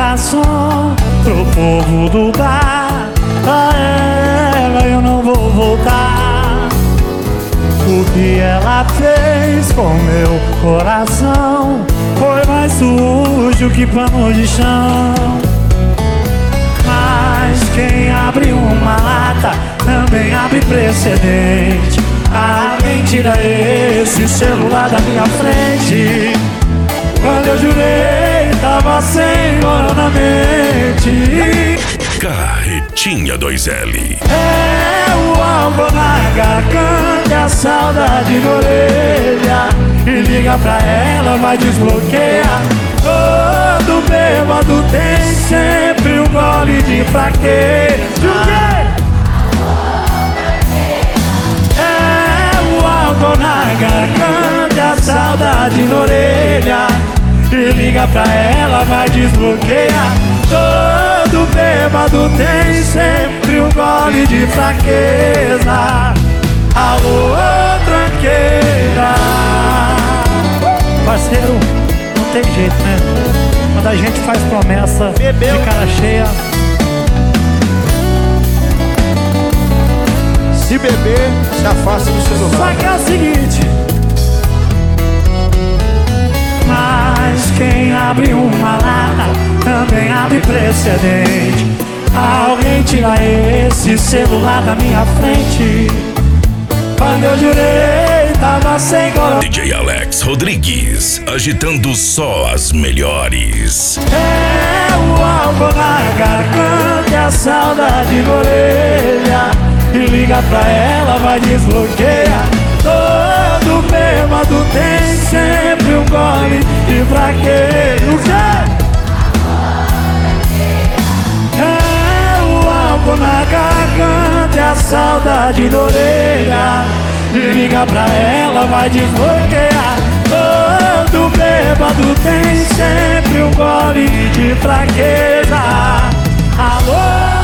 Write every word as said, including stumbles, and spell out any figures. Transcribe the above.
garçom, pro povo do bar. Pra ela eu não vou voltar. O que ela fez com meu coração foi mais sujo que pano de chão. Mas quem abre uma lata também abre precedente. Alguém tira esse celular da minha frente. Quando eu jurei, tava sem moral na mente. Carretinha dois L. É o álcool na garganta e a saudade na orelha. E liga pra ela, vai desbloquear. Todo bêbado tem sempre um gole de fraqueza. É o álcool na garganta e a saudade na orelha. E liga pra ela, vai desbloquear. Todo bêbado tem sempre um gole de fraqueza. Alô, tranqueira. Parceiro, não tem jeito, né? Quando a gente faz promessa Bebeu. de cara cheia. Se beber, se afasta do celular. Só que é o seguinte. Mas quem abre uma lata também abre precedente. Alguém tira esse celular da minha frente. Quando eu jurei, tava sem cor. D J Alex Rodrigues, agitando só as melhores. É o álcool na garganta e a saudade na orelha. E liga pra ela, vai desbloquear. Todo bêbado tem sempre um gole de fraqueza. O quê? É o álcool na garganta e a saudade na orelha. E liga pra ela, vai desbloquear. Todo bêbado tem sempre um gole de fraqueza. Alô?